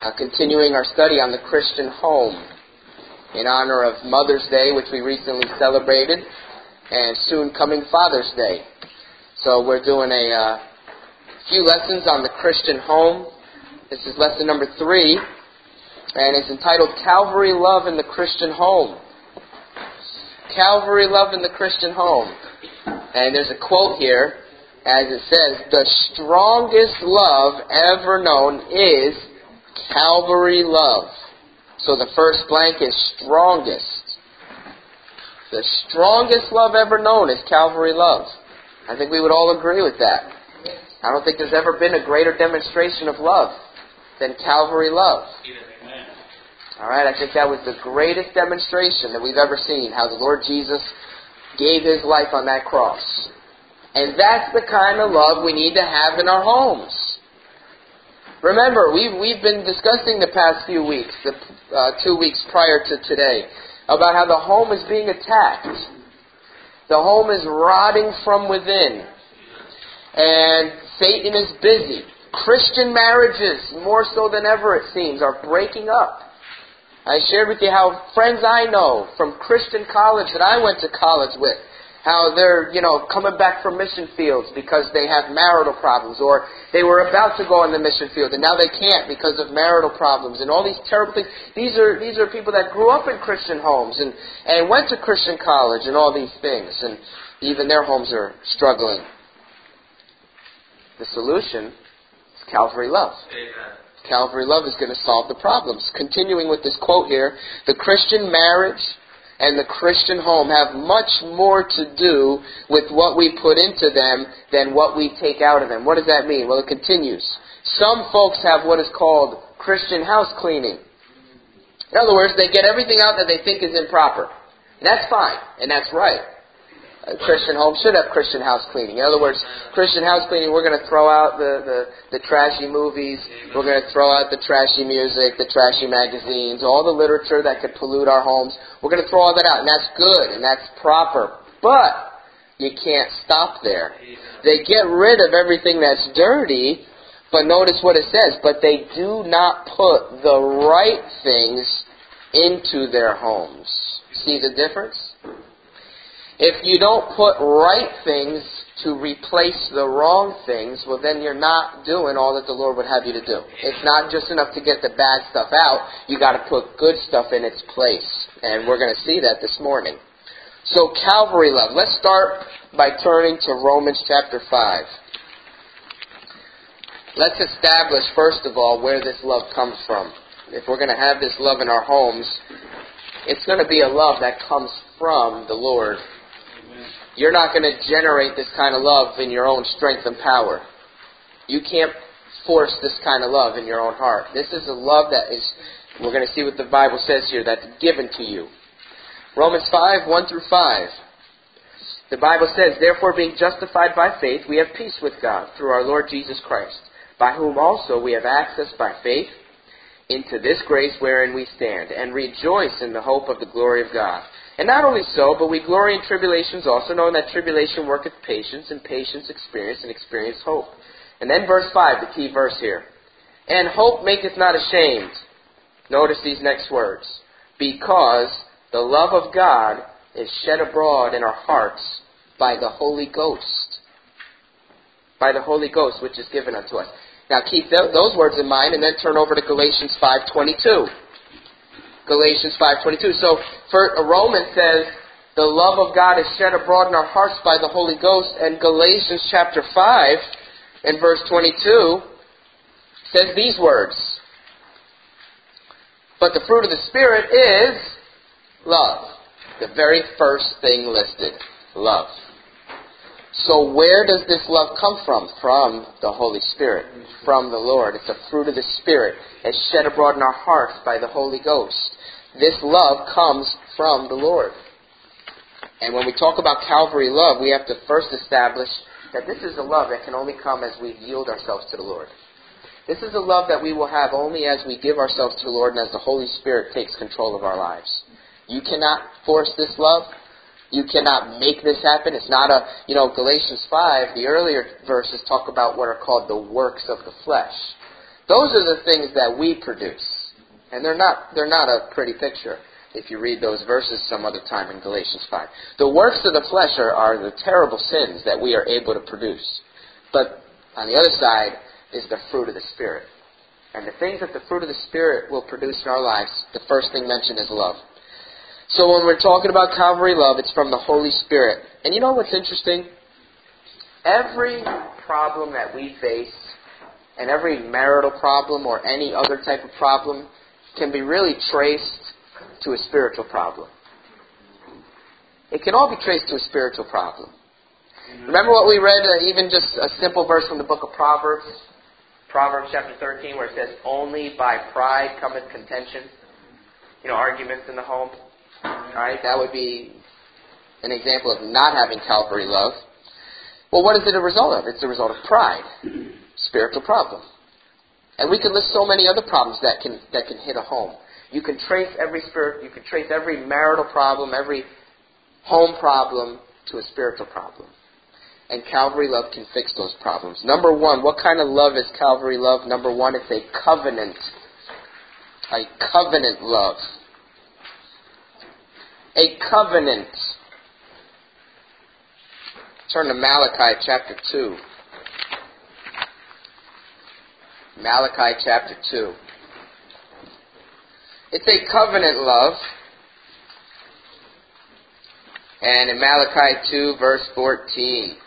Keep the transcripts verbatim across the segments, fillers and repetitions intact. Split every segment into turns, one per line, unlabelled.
Uh, continuing our study on the Christian home in honor of Mother's Day, which we recently celebrated, and soon coming Father's Day. So we're doing a uh, few lessons on the Christian home. This is lesson number three, and it's entitled Calvary Love in the Christian Home. Calvary Love in the Christian Home. And there's a quote here, as it says, "The strongest love ever known is Calvary love." So the first blank is strongest. The strongest love ever known is Calvary love. I think we would all agree with that. I don't think there's ever been a greater demonstration of love than Calvary love. All right, I think that was the greatest demonstration that we've ever seen, how the Lord Jesus gave His life on that cross. And that's the kind of love we need to have in our homes. Remember, we've, we've been discussing the past few weeks, the uh, two weeks prior to today, about how the home is being attacked. The home is rotting from within. And Satan is busy. Christian marriages, more so than ever it seems, are breaking up. I shared with you how friends I know from Christian college that I went to college with, how they're, you know, coming back from mission fields because they have marital problems, or they were about to go on the mission field and now they can't because of marital problems, and all these terrible things. These are these are people that grew up in Christian homes and, and went to Christian college and all these things, and even their homes are struggling. The solution is Calvary love. Amen. Calvary love is going to solve the problems. Continuing with this quote here, the Christian marriage and the Christian home have much more to do with what we put into them than what we take out of them. What does that mean? Well, it continues. Some folks have what is called Christian house cleaning. In other words, they get everything out that they think is improper. And that's fine, and that's right. A Christian home should have Christian house cleaning. In other words, Christian house cleaning, we're going to throw out the, the, the trashy movies, we're going to throw out the trashy music, the trashy magazines, all the literature that could pollute our homes. We're going to throw all that out, and that's good, and that's proper. But you can't stop there. They get rid of everything that's dirty, but notice what it says, but they do not put the right things into their homes. See the difference? If you don't put right things to replace the wrong things, well then you're not doing all that the Lord would have you to do. It's not just enough to get the bad stuff out. You got to put good stuff in its place. And we're going to see that this morning. So Calvary love. Let's start by turning to Romans chapter five. Let's establish first of all where this love comes from. If we're going to have this love in our homes, it's going to be a love that comes from the Lord. You're not going to generate this kind of love in your own strength and power. You can't force this kind of love in your own heart. This is a love that is, we're going to see what the Bible says here, that's given to you. Romans five, one through five. The Bible says, "Therefore being justified by faith, we have peace with God through our Lord Jesus Christ, by whom also we have access by faith into this grace wherein we stand, and rejoice in the hope of the glory of God. And not only so, but we glory in tribulations also, knowing that tribulation worketh patience, and patience experience, and experience hope." And then verse five, the key verse here. "And hope maketh not ashamed." Notice these next words. "Because the love of God is shed abroad in our hearts by the Holy Ghost." By the Holy Ghost, which is given unto us. Now keep th- those words in mind, and then turn over to Galatians five twenty-two. Galatians five twenty-two. So for, uh, Romans says, the love of God is shed abroad in our hearts by the Holy Ghost. And Galatians chapter five and verse twenty-two says these words. "But the fruit of the Spirit is love." The very first thing listed. Love. So where does this love come from? From the Holy Spirit. From the Lord. It's a fruit of the Spirit. It's shed abroad in our hearts by the Holy Ghost. This love comes from the Lord. And when we talk about Calvary love, we have to first establish that this is a love that can only come as we yield ourselves to the Lord. This is a love that we will have only as we give ourselves to the Lord and as the Holy Spirit takes control of our lives. You cannot force this love. You cannot make this happen. It's not a, you know, Galatians five, the earlier verses talk about what are called the works of the flesh. Those are the things that we produce. And they're not, they're not a pretty picture if you read those verses some other time in Galatians five. The works of the flesh are, are the terrible sins that we are able to produce. But on the other side is the fruit of the Spirit. And the things that the fruit of the Spirit will produce in our lives, the first thing mentioned is love. So when we're talking about Calvary love, it's from the Holy Spirit. And you know what's interesting? Every problem that we face, and every marital problem or any other type of problem, can be really traced to a spiritual problem. It can all be traced to a spiritual problem. Remember what we read, uh, even just a simple verse from the book of Proverbs? Proverbs chapter thirteen, where it says, only by pride cometh contention. You know, arguments in the home. Alright, that would be an example of not having Calvary love. Well, what is it a result of? It's a result of pride. Spiritual problem. And we can list so many other problems that can that can hit a home. You can trace every spirit, you can trace every marital problem, every home problem to a spiritual problem. And Calvary love can fix those problems. Number one, what kind of love is Calvary love? Number one, it's a covenant. A covenant love. A covenant. Turn to Malachi chapter two. Malachi chapter two. It's a covenant love. And in Malachi two, verse fourteen.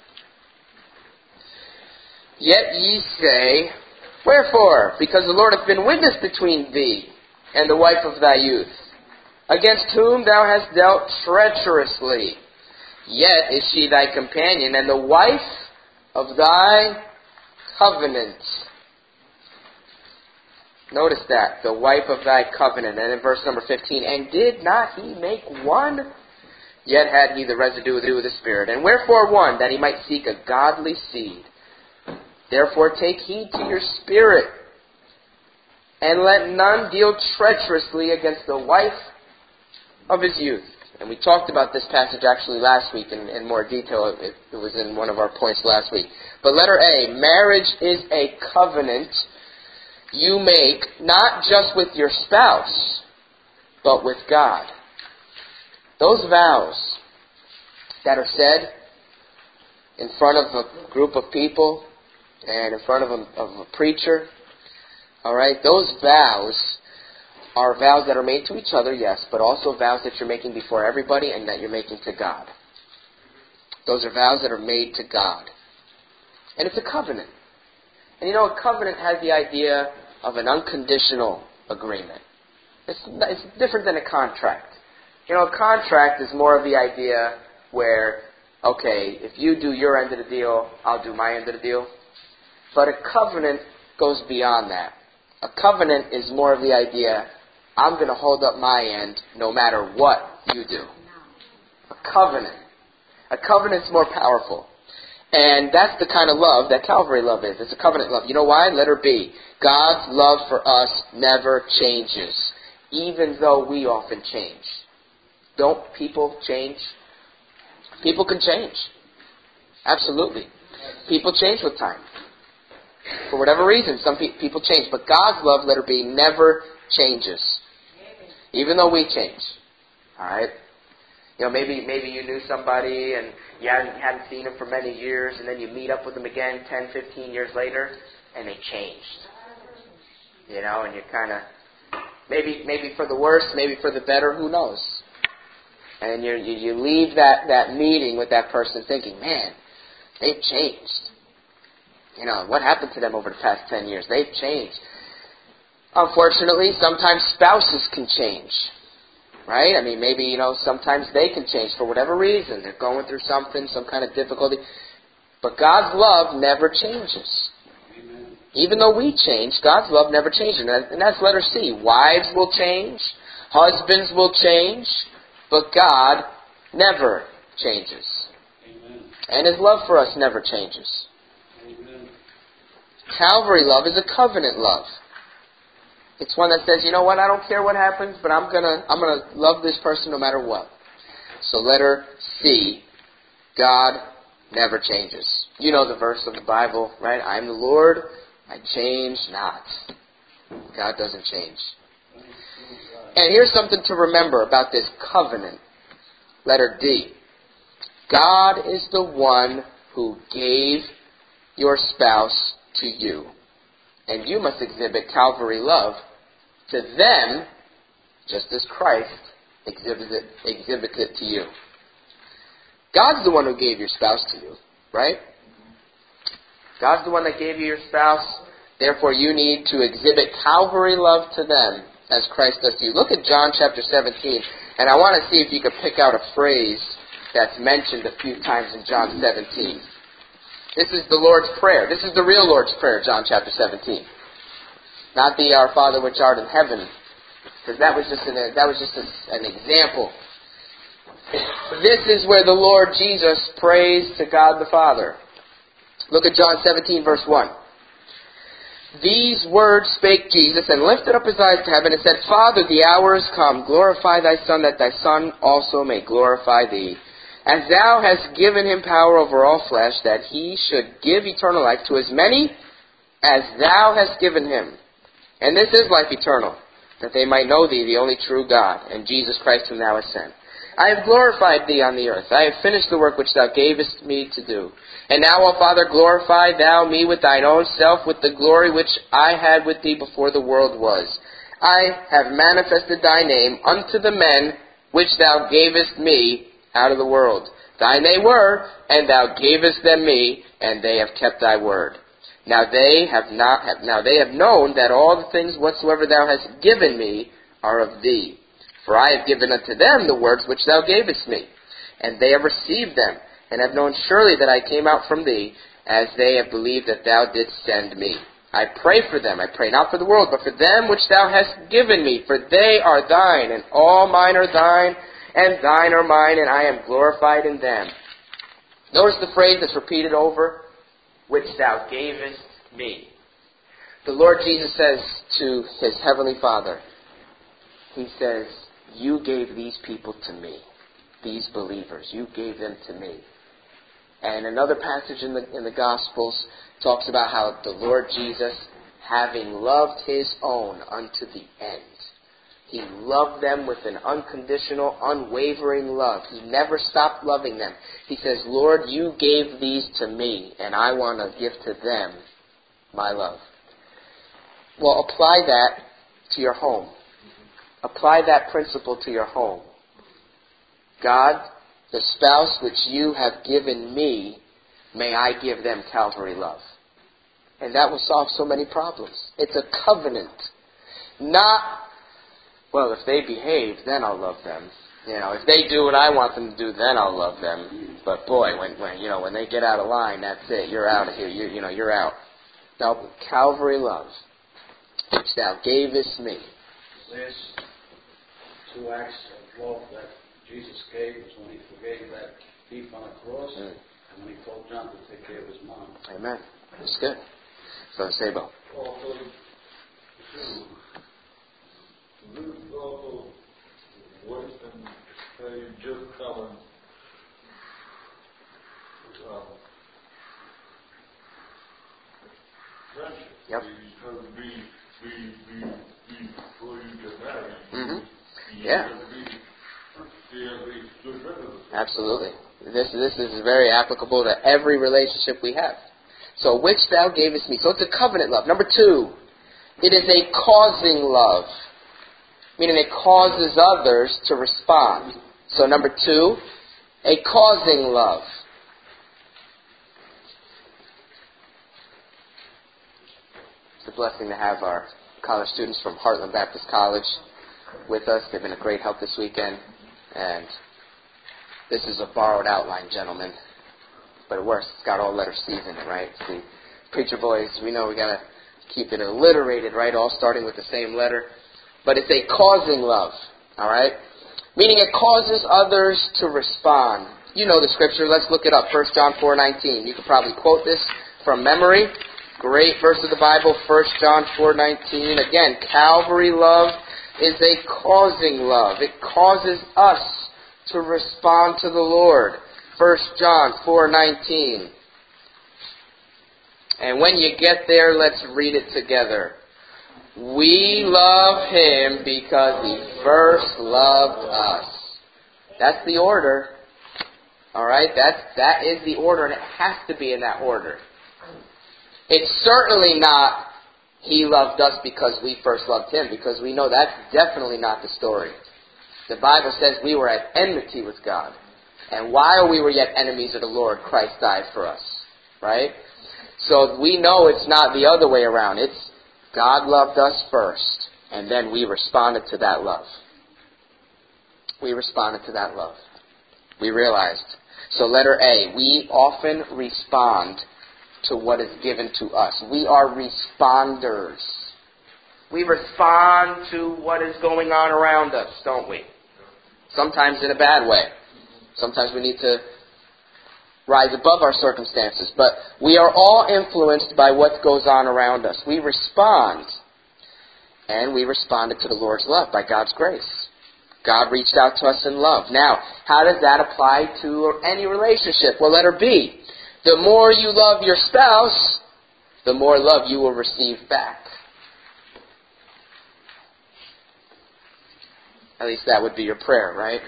Yet ye say, wherefore? Because the Lord hath been witness between thee and the wife of thy youth, against whom thou hast dealt treacherously. Yet is she thy companion, and the wife of thy covenant. Notice that, the wife of thy covenant. And in verse number fifteen, and did not he make one? Yet had he the residue of the Spirit. And wherefore one? That he might seek a godly seed. Therefore take heed to your spirit, and let none deal treacherously against the wife of his youth. And we talked about this passage actually last week in, in more detail. It, it was in one of our points last week. But letter A, marriage is a covenant you make not just with your spouse, but with God. Those vows that are said in front of a group of people and in front of a, of a preacher, all right, those vows are vows that are made to each other, yes, but also vows that you're making before everybody and that you're making to God. Those are vows that are made to God. And it's a covenant. And you know, a covenant has the idea of an unconditional agreement. It's, it's different than a contract. You know, a contract is more of the idea where, okay, if you do your end of the deal, I'll do my end of the deal. But a covenant goes beyond that. A covenant is more of the idea, I'm going to hold up my end no matter what you do. A covenant. A covenant's more powerful. And that's the kind of love that Calvary love is. It's a covenant love. You know why? Letter B. God's love for us never changes, even though we often change. Don't people change? People can change. Absolutely. People change with time. For whatever reason, some pe- people change. But God's love, letter B, never changes. Even though we change. Alright? You know, maybe maybe you knew somebody and you hadn't, hadn't seen them for many years, and then you meet up with them again ten, fifteen years later, and they changed. You know, and you kind of, maybe maybe for the worse, maybe for the better, who knows? And you you you leave that, that meeting with that person thinking, man, they've changed. You know, what happened to them over the past ten years? They've changed. Unfortunately, sometimes spouses can change. Right? I mean, maybe, you know, sometimes they can change for whatever reason. They're going through something, some kind of difficulty. But God's love never changes. Amen. Even though we change, God's love never changes. And that's letter C. Wives will change. Husbands will change. But God never changes. Amen. And His love for us never changes. Amen. Calvary love is a covenant love. It's one that says, you know what, I don't care what happens, but I'm gonna I'm gonna love this person no matter what. So letter C, God never changes. You know the verse of the Bible, right? I am the Lord I change not. God doesn't change. And here's something to remember about this covenant. Letter D. God is the one who gave your spouse to you. And you must exhibit Calvary love to them, just as Christ exhibits it, exhibits it to you. God's the one who gave your spouse to you, right? God's the one that gave you your spouse. Therefore, you need to exhibit Calvary love to them as Christ does to you. Look at John chapter seventeen, and I want to see if you could pick out a phrase that's mentioned a few times in John seventeen. This is the Lord's Prayer. This is the real Lord's Prayer, John chapter seventeen. Not the Our Father which art in heaven, because that was just an, that was just a, an example. This is where the Lord Jesus prays to God the Father. Look at John seventeen, verse one. These words spake Jesus, and lifted up his eyes to heaven, and said, Father, the hour is come. Glorify thy Son, that thy Son also may glorify thee. As thou hast given him power over all flesh, that he should give eternal life to as many as thou hast given him. And this is life eternal, that they might know thee, the only true God, and Jesus Christ whom thou hast sent. I have glorified thee on the earth. I have finished the work which thou gavest me to do. And now, O Father, glorify thou me with thine own self, with the glory which I had with thee before the world was. I have manifested thy name unto the men which thou gavest me out of the world. Thine they were, and thou gavest them me, and they have kept thy word. Now they have not. Have, now they have known that all the things whatsoever thou hast given me are of thee. For I have given unto them the words which thou gavest me, and they have received them, and have known surely that I came out from thee, as they have believed that thou didst send me. I pray for them. I pray not for the world, but for them which thou hast given me, for they are thine, and all mine are thine, and thine are mine, and I am glorified in them. Notice the phrase that's repeated over, which thou gavest me. The Lord Jesus says to his heavenly Father, he says, you gave these people to me, these believers. You gave them to me. And another passage in the in the Gospels talks about how the Lord Jesus, having loved his own unto the end, he loved them with an unconditional, unwavering love. He never stopped loving them. He says, Lord, you gave these to me, and I want to give to them my love. Well, apply that to your home. Apply that principle to your home. God, the spouse which you have given me, may I give them Calvary love. And that will solve so many problems. It's a covenant. Not, well, if they behave, then I'll love them. You know, if they do what I want them to do, then I'll love them. But boy, when, when you know, when they get out of line, that's it. You're out of here. You, you know, you're out. Now, Calvary love, which thou gavest me.
This two acts of love that Jesus gave was when he forgave that thief on the cross, mm. and when he told John to take care of his mom.
Amen. That's good. So, Sabo.
Also, this is also wisdom that you just covered. Um, friendship.
Yep.
Because be, be, be, be, before you get married,
mm-hmm.
you
yeah.
have to be, you have to be good friends.
Absolutely. This, this is very applicable to every relationship we have. So, which thou gavest me. So it's a covenant love. Number two, it is a causing love. Meaning it causes others to respond. So number two, a causing love. It's a blessing to have our college students from Heartland Baptist College with us. They've been a great help this weekend. And this is a borrowed outline, gentlemen. But it works. It's got all letter C's in it, right? See, preacher boys, we know we got to keep it alliterated, right? All starting with the same letter. But it's a causing love, all right? Meaning it causes others to respond. You know the scripture. Let's look it up. First John four nineteen. You could probably quote this from memory. Great verse of the Bible, First John four nineteen. Again, Calvary love is a causing love. It causes us to respond to the Lord. First John four nineteen. And when you get there, let's read it together. We love Him because He first loved us. That's the order. Alright? That's, that is the order, and it has to be in that order. It's certainly not He loved us because we first loved Him, because we know that's definitely not the story. The Bible says we were at enmity with God. And while we were yet enemies of the Lord, Christ died for us. Right? So we know it's not the other way around. It's God loved us first, and then we responded to that love. We responded to that love. We realized. So letter A, we often respond to what is given to us. We are responders. We respond to what is going on around us, don't we? Sometimes in a bad way. Sometimes we need to rise above our circumstances. But we are all influenced by what goes on around us. We respond. And we responded to the Lord's love by God's grace. God reached out to us in love. Now, how does that apply to any relationship? Well, letter B. The more you love your spouse, the more love you will receive back. At least that would be your prayer, right?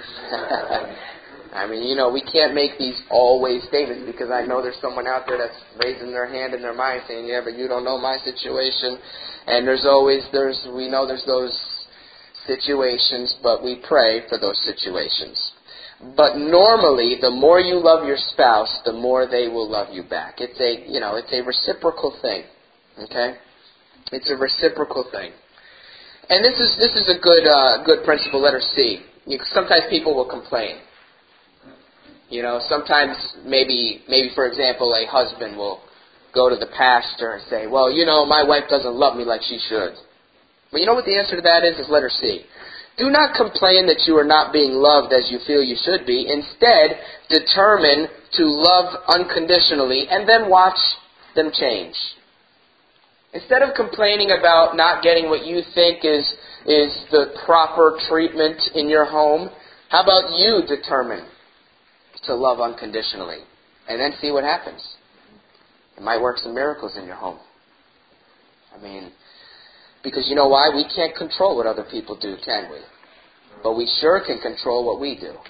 I mean, you know, we can't make these always statements, because I know there's someone out there that's raising their hand in their mind saying, yeah, but you don't know my situation. And there's always, there's we know there's those situations, but we pray for those situations. But normally, the more you love your spouse, the more they will love you back. It's a, you know, it's a reciprocal thing. Okay? It's a reciprocal thing. And this is this is a good uh, good principle. Letter C. You, sometimes people will complain. You know, sometimes maybe maybe for example, a husband will go to the pastor and say, "Well, you know, my wife doesn't love me like she should." But you know what the answer to that is? Is letter C. Do not complain that you are not being loved as you feel you should be. Instead, determine to love unconditionally and then watch them change. Instead of complaining about not getting what you think is, is the proper treatment in your home, how about you determine to love unconditionally and then see what happens? It might work some miracles in your home. I mean, because you know why? We can't control what other people do, can we? But we sure can control what we do.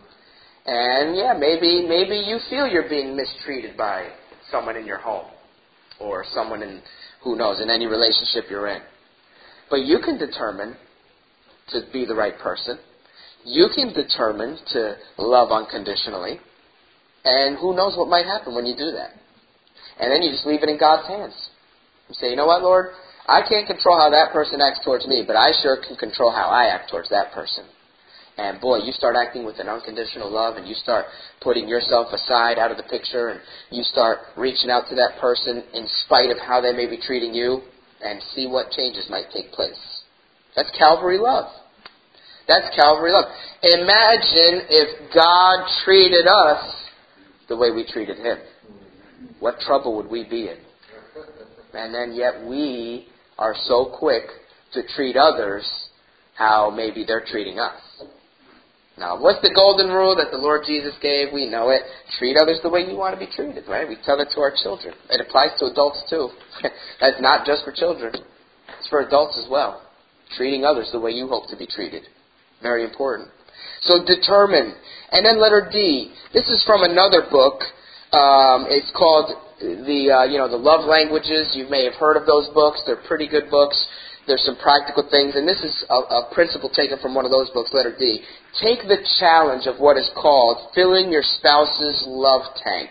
And yeah, maybe maybe you feel you're being mistreated by someone in your home, or someone in, who knows, in any relationship you're in. But you can determine to be the right person. You can determine to love unconditionally. And who knows what might happen when you do that. And then you just leave it in God's hands. You say, you know what, Lord? I can't control how that person acts towards me, but I sure can control how I act towards that person. And boy, you start acting with an unconditional love, and you start putting yourself aside out of the picture, and you start reaching out to that person in spite of how they may be treating you, and see what changes might take place. That's Calvary love. That's Calvary love. Imagine if God treated us the way we treated Him. What trouble would we be in? And then yet we are so quick to treat others how maybe they're treating us. Now, what's the golden rule that the Lord Jesus gave? We know it. Treat others the way you want to be treated, right? We tell it to our children. It applies to adults too. That's not just for children. It's for adults as well. Treating others the way you hope to be treated. Very important. So determine. And then letter D. This is from another book. Um, it's called the uh, you know the Love Languages. You may have heard of those books. They're pretty good books. There's some practical things, and this is a, a principle taken from one of those books, letter D. Take the challenge of what is called filling your spouse's love tank.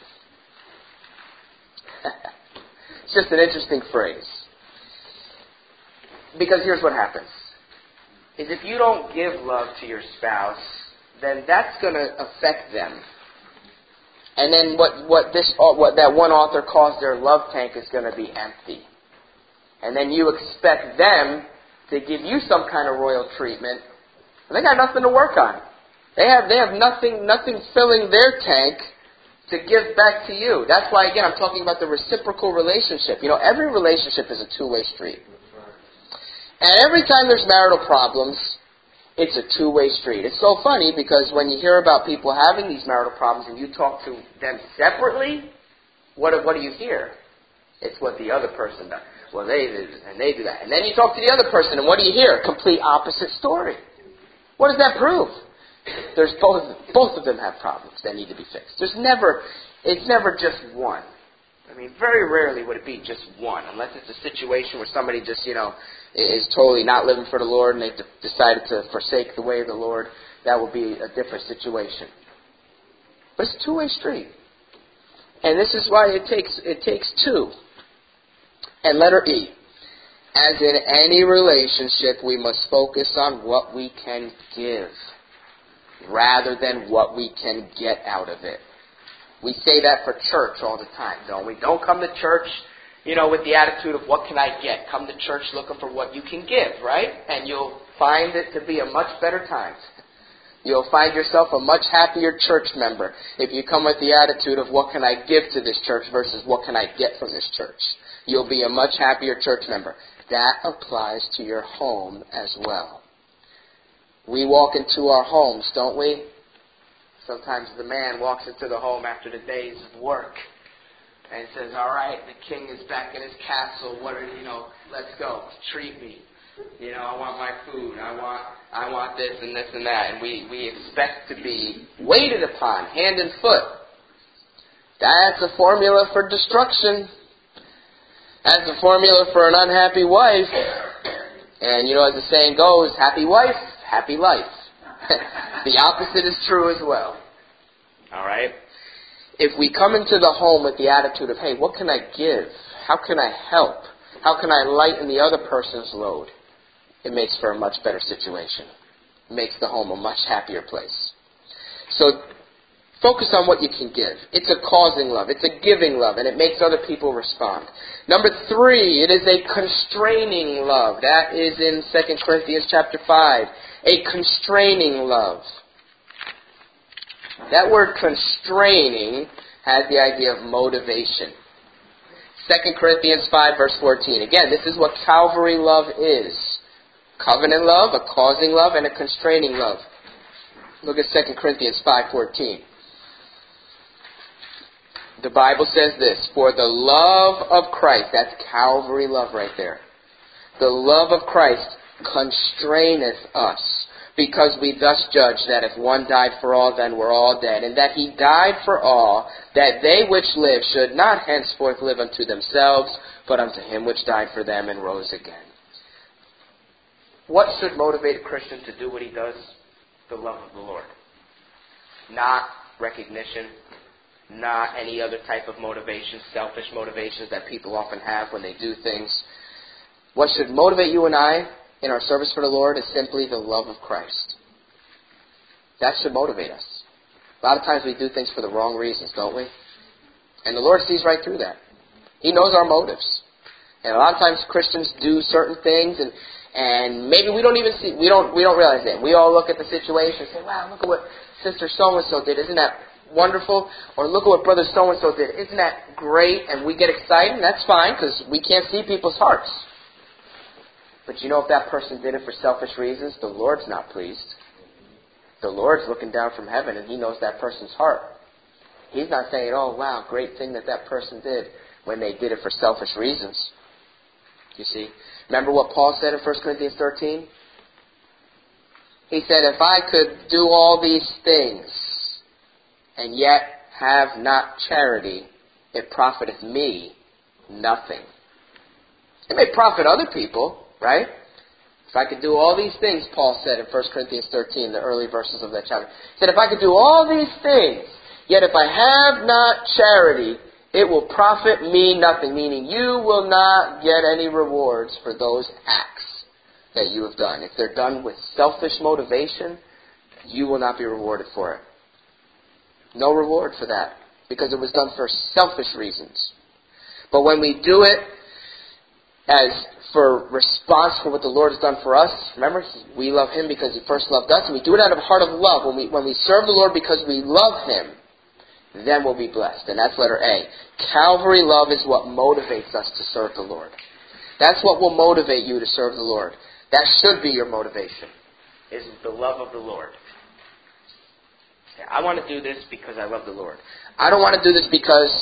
It's just an interesting phrase. Because here's what happens. Is if you don't give love to your spouse, then that's going to affect them. And then what, what, this, what that one author calls their love tank is going to be empty. And then you expect them to give you some kind of royal treatment. And they got nothing to work on. They have they have nothing nothing filling their tank to give back to you. That's why, again, I'm talking about the reciprocal relationship. You know, every relationship is a two-way street. And every time there's marital problems, it's a two-way street. It's so funny because when you hear about people having these marital problems and you talk to them separately, what what do you hear? It's what the other person does. Well, they do this, and they do that. And then you talk to the other person, and what do you hear? Complete opposite story. What does that prove? There's both, both of them have problems that need to be fixed. There's never, it's never just one. I mean, very rarely would it be just one, unless it's a situation where somebody just, you know, is totally not living for the Lord and they've decided to forsake the way of the Lord. That would be a different situation. But it's a two-way street. And this is why it takes it takes two. And letter E. As in any relationship, we must focus on what we can give rather than what we can get out of it. We say that for church all the time, don't we? Don't come to church, you know, with the attitude of what can I get? Come to church looking for what you can give, right? And you'll find it to be a much better time. You'll find yourself a much happier church member if you come with the attitude of what can I give to this church versus what can I get from this church. You'll be a much happier church member. That applies to your home as well. We walk into our homes, don't we? Sometimes the man walks into the home after the days of work and says, all right, the king is back in his castle. What are, you know, let's go. Treat me. You know, I want my food. I want I want this and this and that. And we, we expect to be waited upon, hand and foot. That's a formula for destruction. That's a formula for an unhappy wife. And, you know, as the saying goes, happy wife, happy life. The opposite is true as well. All right? If we come into the home with the attitude of, hey, what can I give? How can I help? How can I lighten the other person's load? It makes for a much better situation. It makes the home a much happier place. So focus on what you can give. It's a causing love. It's a giving love, and it makes other people respond. Number three, it is a constraining love. That is in Second Corinthians chapter five. A constraining love. That word constraining has the idea of motivation. Second Corinthians five, verse fourteen. Again, this is what Calvary love is. Covenant love, a causing love, and a constraining love. Look at Second Corinthians five fourteen. The Bible says this, for the love of Christ, that's Calvary love right there. The love of Christ constraineth us, because we thus judge that if one died for all, then we're all dead, and that he died for all, that they which live should not henceforth live unto themselves, but unto him which died for them and rose again. What should motivate a Christian to do what he does? The love of the Lord. Not recognition, not any other type of motivation, selfish motivations that people often have when they do things. What should motivate you and I in our service for the Lord is simply the love of Christ. That should motivate us. A lot of times we do things for the wrong reasons, don't we? And the Lord sees right through that. He knows our motives. And a lot of times Christians do certain things and And maybe we don't even see, we don't we don't realize it. We all look at the situation and say, wow, look at what Sister so-and-so did. Isn't that wonderful? Or look at what Brother so-and-so did. Isn't that great? And we get excited, and that's fine because we can't see people's hearts. But you know, if that person did it for selfish reasons, the Lord's not pleased. The Lord's looking down from heaven, and He knows that person's heart. He's not saying, oh, wow, great thing that that person did when they did it for selfish reasons. You see? Remember what Paul said in First Corinthians thirteen? He said, if I could do all these things and yet have not charity, it profiteth me nothing. It may profit other people, right? If I could do all these things, Paul said in First Corinthians thirteen, the early verses of that chapter. He said, if I could do all these things, yet if I have not charity, it will profit me nothing, meaning you will not get any rewards for those acts that you have done. If they're done with selfish motivation, you will not be rewarded for it. No reward for that, because it was done for selfish reasons. But when we do it as for response for what the Lord has done for us, remember, we love Him because He first loved us, and we do it out of a heart of love. When we, when we serve the Lord because we love Him, then we'll be blessed. And that's letter A. Calvary love is what motivates us to serve the Lord. That's what will motivate you to serve the Lord. That should be your motivation, is the love of the Lord. I want to do this because I love the Lord. I don't want to do this because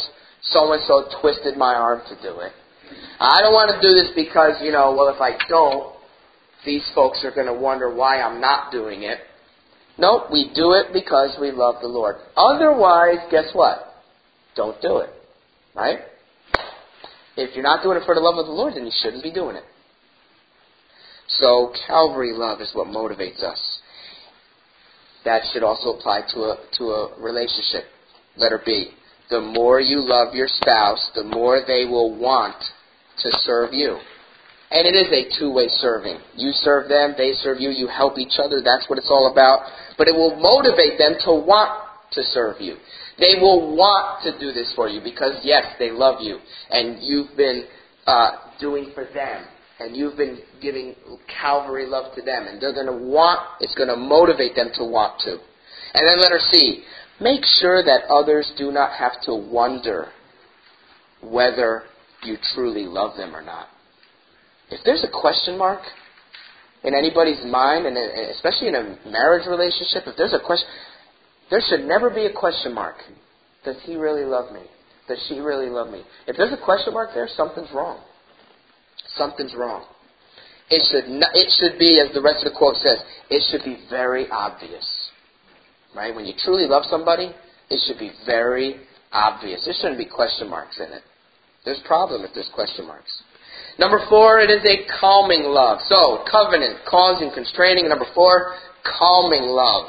so-and-so twisted my arm to do it. I don't want to do this because, you know, well, if I don't, these folks are going to wonder why I'm not doing it. Nope, we do it because we love the Lord. Otherwise, guess what? Don't do it. Right? If you're not doing it for the love of the Lord, then you shouldn't be doing it. So, Calvary love is what motivates us. That should also apply to a to a relationship. Letter B. The more you love your spouse, the more they will want to serve you. And it is a two-way serving. You serve them, they serve you, you help each other. That's what it's all about. But it will motivate them to want to serve you. They will want to do this for you because, yes, they love you. And you've been uh, doing for them. And you've been giving Calvary love to them. And they're going to want, it's going to motivate them to want to. And then letter C. Make sure that others do not have to wonder whether you truly love them or not. If there's a question mark in anybody's mind, and especially in a marriage relationship, if there's a question, there should never be a question mark. Does he really love me? Does she really love me? If there's a question mark there, something's wrong. Something's wrong. It should not, it should be, as the rest of the quote says, it should be very obvious. Right? When you truly love somebody, it should be very obvious. There shouldn't be question marks in it. There's a problem if there's question marks. Number four, it is a calming love. So, covenant, causing, constraining. Number four, calming love.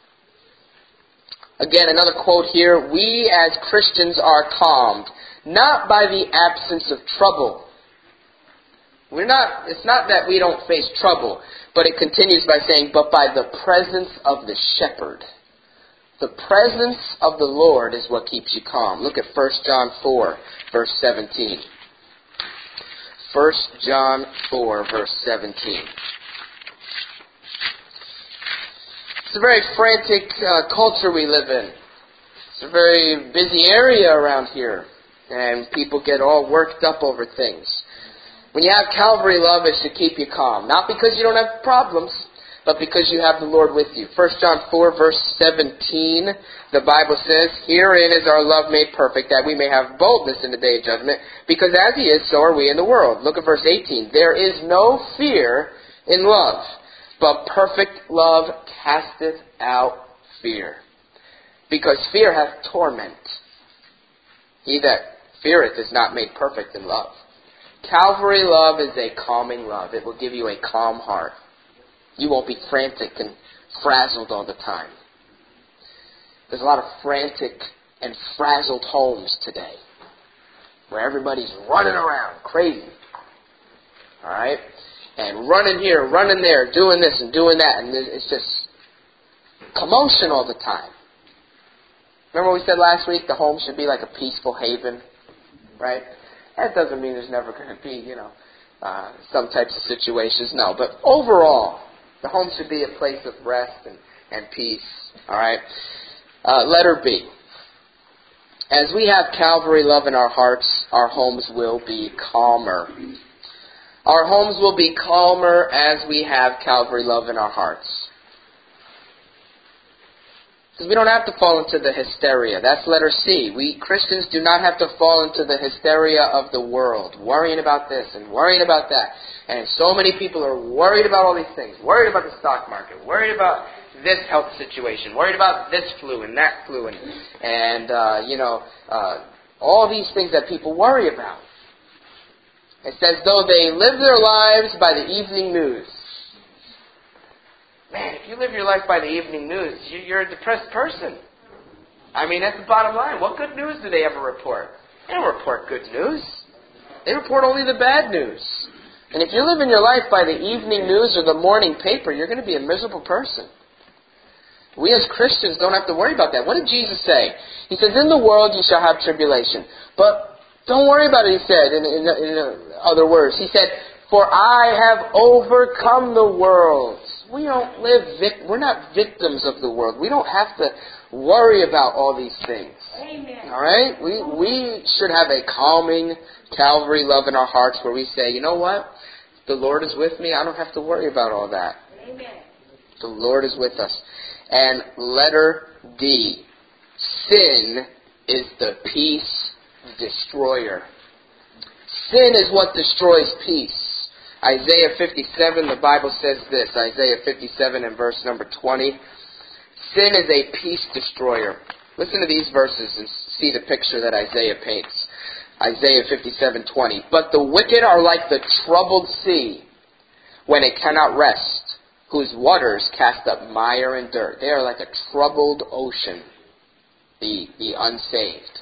Again, another quote here. We as Christians are calmed, not by the absence of trouble. We're not, it's not that we don't face trouble, but it continues by saying, but by the presence of the shepherd. The presence of the Lord is what keeps you calm. Look at First John four, verse seventeen. First John four, verse seventeen. It's a very frantic uh, culture we live in. It's a very busy area around here, and people get all worked up over things. When you have Calvary love, it should keep you calm. Not because you don't have problems, but because you have the Lord with you. First John four, verse seventeen, the Bible says, herein is our love made perfect, that we may have boldness in the day of judgment, because as he is, so are we in the world. Look at verse eighteen. There is no fear in love, but perfect love casteth out fear. Because fear hath torment. He that feareth is not made perfect in love. Calvary love is a calming love. It will give you a calm heart. You won't be frantic and frazzled all the time. There's a lot of frantic and frazzled homes today where everybody's running around crazy. All right? And running here, running there, doing this and doing that. And it's just commotion all the time. Remember what we said last week? The home should be like a peaceful haven. Right? That doesn't mean there's never going to be, you know, uh, some types of situations. No, but overall, the home should be a place of rest and, and peace. All right? Uh, letter B. As we have Calvary love in our hearts, our homes will be calmer. Our homes will be calmer as we have Calvary love in our hearts. Because we don't have to fall into the hysteria. That's letter C. We Christians do not have to fall into the hysteria of the world, worrying about this and worrying about that. And so many people are worried about all these things, worried about the stock market, worried about this health situation, worried about this flu and that flu, and, and uh, you know, uh, all these things that people worry about. It's as though they live their lives by the evening news. Man, if you live your life by the evening news, you're a depressed person. I mean, that's the bottom line. What good news do they ever report? They don't report good news. They report only the bad news. And if you're living your life by the evening news or the morning paper, you're going to be a miserable person. We as Christians don't have to worry about that. What did Jesus say? He says, in the world you shall have tribulation. But don't worry about it, he said, in, in, in other words. He said, for I have overcome the world. We don't live, vic- we're not victims of the world. We don't have to worry about all these things.
Amen.
All right? We, we should have a calming Calvary love in our hearts where we say, you know what? The Lord is with me. I don't have to worry about all that.
Amen.
The Lord is with us. And letter D. Sin is the peace destroyer. Sin is what destroys peace. Isaiah fifty-seven, the Bible says this, Isaiah fifty-seven and verse number twenty. Sin is a peace destroyer. Listen to these verses and see the picture that Isaiah paints. Isaiah fifty-seven twenty. But the wicked are like the troubled sea when it cannot rest, whose waters cast up mire and dirt. They are like a troubled ocean, the, the unsaved.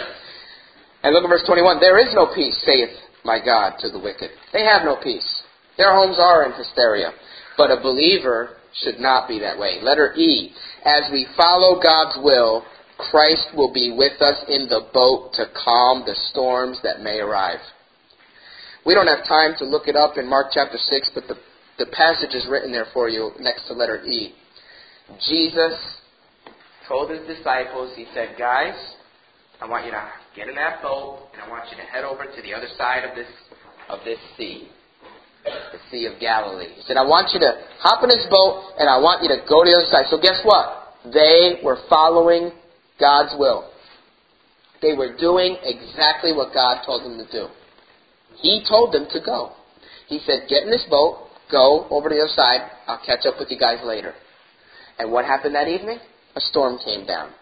And look at verse twenty-one. There is no peace, saith my God, to the wicked. They have no peace. Their homes are in hysteria. But a believer should not be that way. Letter E. As we follow God's will, Christ will be with us in the boat to calm the storms that may arrive. We don't have time to look it up in Mark chapter six, but the, the passage is written there for you next to letter E. Jesus told his disciples, he said, guys, I want you to get in that boat, and I want you to head over to the other side of this of this sea, the Sea of Galilee. He said, I want you to hop in this boat, and I want you to go to the other side. So guess what? They were following God's will. They were doing exactly what God told them to do. He told them to go. He said, get in this boat, go over to the other side, I'll catch up with you guys later. And what happened that evening? A storm came down.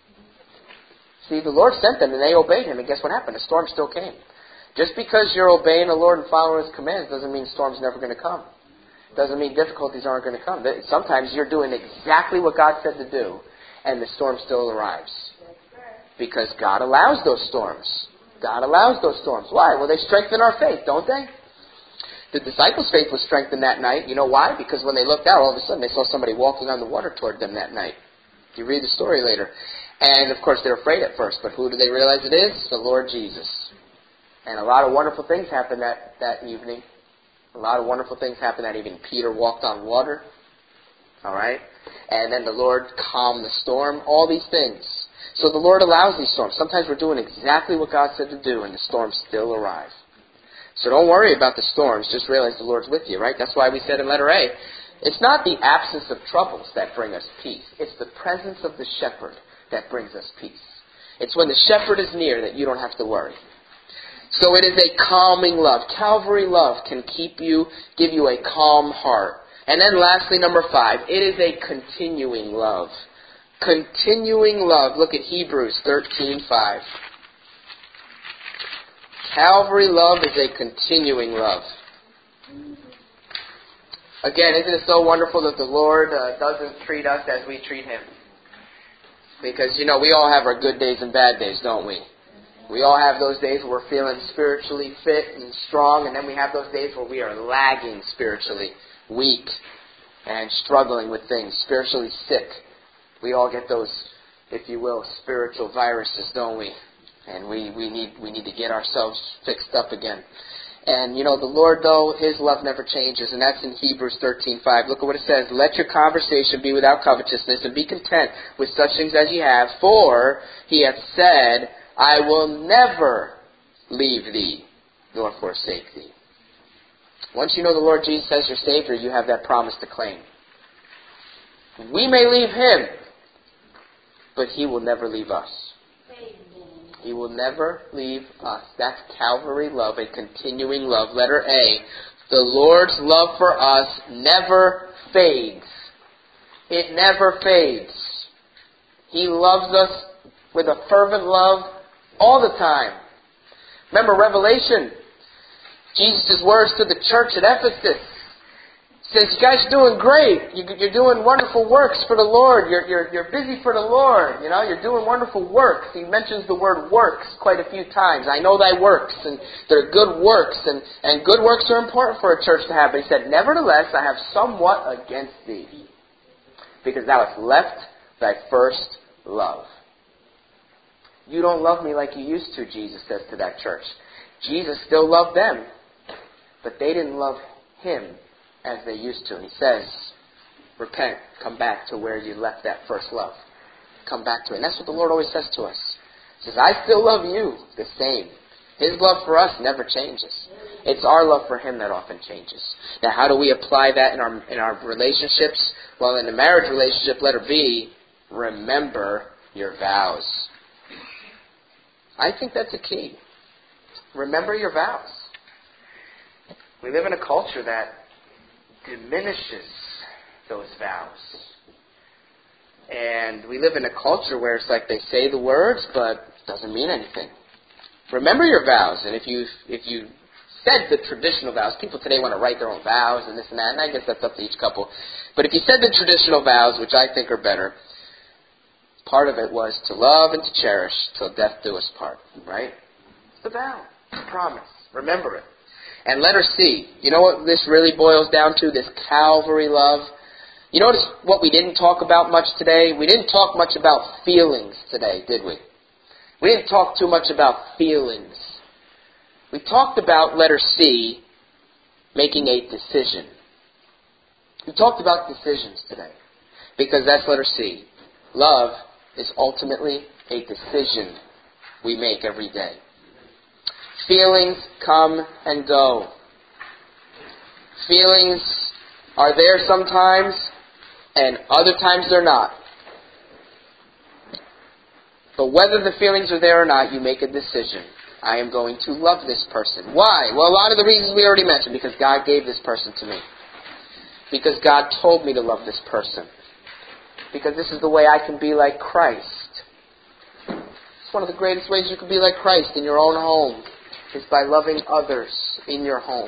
See, the Lord sent them and they obeyed Him, and guess what happened? A storm still came. Just because you're obeying the Lord and following His commands doesn't mean storm's never going to come. Doesn't mean difficulties aren't going to come. Sometimes you're doing exactly what God said to do, and the storm still arrives. Because God allows those storms. God allows those storms. Why? Well, they strengthen our faith, don't they? The disciples' faith was strengthened that night. You know why? Because when they looked out, all of a sudden they saw somebody walking on the water toward them that night. You read the story later. And, of course, they're afraid at first. But who do they realize it is? The Lord Jesus. And a lot of wonderful things happened that, that evening. A lot of wonderful things happened that evening. Peter walked on water. All right? And then the Lord calmed the storm. All these things. So the Lord allows these storms. Sometimes we're doing exactly what God said to do, and the storms still arrive. So don't worry about the storms. Just realize the Lord's with you, right? That's why we said in letter A, it's not the absence of troubles that bring us peace. It's the presence of the shepherd that brings us peace. It's when the shepherd is near that you don't have to worry. So it is a calming love. Calvary love can keep you, give you a calm heart. And then lastly, number five, it is a continuing love. Continuing love. Look at Hebrews thirteen five. Calvary love is a continuing love. Again, isn't it so wonderful that the Lord uh, doesn't treat us as we treat Him? Because, you know, we all have our good days and bad days, don't we? We all have those days where we're feeling spiritually fit and strong, and then we have those days where we are lagging spiritually, weak, and struggling with things, spiritually sick. We all get those, if you will, spiritual viruses, don't we? And we, we need we need to get ourselves fixed up again. And, you know, the Lord, though, His love never changes, and that's in Hebrews thirteen five. Look at what it says. Let your conversation be without covetousness, and be content with such things as ye have, for He hath said, I will never leave thee, nor forsake thee. Once you know the Lord Jesus as your Savior, you have that promise to claim. We may leave Him, but He will never leave us. He will never leave us. That's Calvary love, a continuing love. Letter A, the Lord's love for us never fades. It never fades. He loves us with a fervent love all the time. Remember Revelation, Jesus' words to the church at Ephesus. Says, you guys are doing great. You're doing wonderful works for the Lord. You're, you're, you're busy for the Lord. You know, you're doing wonderful works. He mentions the word works quite a few times. I know thy works, and they're good works, and, and good works are important for a church to have. But he said, nevertheless, I have somewhat against thee, because thou hast left thy first love. You don't love me like you used to, Jesus says to that church. Jesus still loved them, but they didn't love Him as they used to. And he says, repent, come back to where you left that first love. Come back to it. And that's what the Lord always says to us. He says, I still love you the same. His love for us never changes. It's our love for Him that often changes. Now, how do we apply that in our in our relationships? Well, in the marriage relationship, letter B, remember your vows. I think that's a key. Remember your vows. We live in a culture that diminishes those vows. And we live in a culture where it's like they say the words, but it doesn't mean anything. Remember your vows. And if you if you said the traditional vows, people today want to write their own vows and this and that, and I guess that's up to each couple. But if you said the traditional vows, which I think are better, part of it was to love and to cherish till death do us part, right? It's the vow. It's a promise. Remember it. And letter C, you know what this really boils down to? This Calvary love. You notice what we didn't talk about much today? We didn't talk much about feelings today, did we? We didn't talk too much about feelings. We talked about letter C, making a decision. We talked about decisions today, because that's letter C. Love is ultimately a decision we make every day. Feelings come and go. Feelings are there sometimes, and other times they're not. But whether the feelings are there or not, you make a decision. I am going to love this person. Why? Well, a lot of the reasons we already mentioned. Because God gave this person to me. Because God told me to love this person. Because this is the way I can be like Christ. It's one of the greatest ways you can be like Christ in your own home, is by loving others in your home.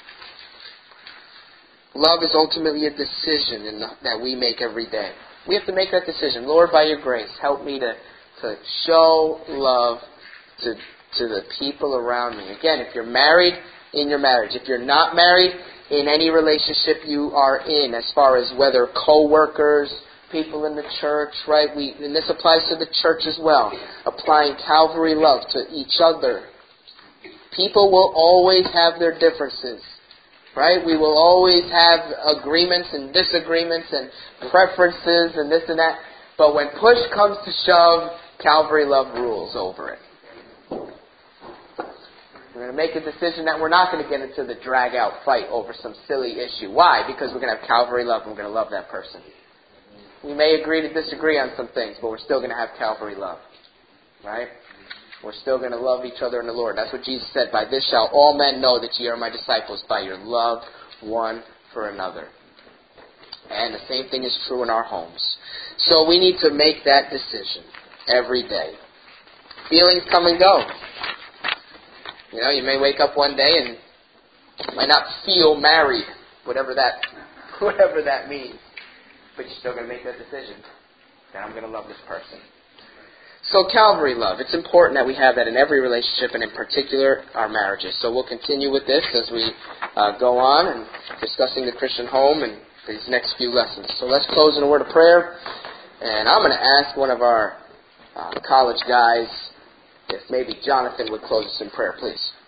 Love is ultimately a decision in the, that we make every day. We have to make that decision. Lord, by your grace, help me to, to show love to, to the people around me. Again, if you're married, in your marriage. If you're not married, in any relationship you are in, as far as whether co-workers, people in the church, right? We, and this applies to the church as well. Applying Calvary love to each other. People will always have their differences, right? We will always have agreements and disagreements and preferences and this and that. But when push comes to shove, Calvary love rules over it. We're going to make a decision that we're not going to get into the drag-out fight over some silly issue. Why? Because we're going to have Calvary love and we're going to love that person. We may agree to disagree on some things, but we're still going to have Calvary love. Right? We're still going to love each other in the Lord. That's what Jesus said. By this shall all men know that ye are my disciples, by your love one for another. And the same thing is true in our homes. So we need to make that decision every day. Feelings come and go. You know, you may wake up one day and you might not feel married, whatever that, whatever that means. But you're still going to make that decision. That I'm going to love this person. So Calvary love, it's important that we have that in every relationship, and in particular our marriages. So we'll continue with this as we uh, go on and discussing the Christian home and these next few lessons. So let's close in a word of prayer. And I'm going to ask one of our uh, college guys if maybe Jonathan would close us in prayer, please.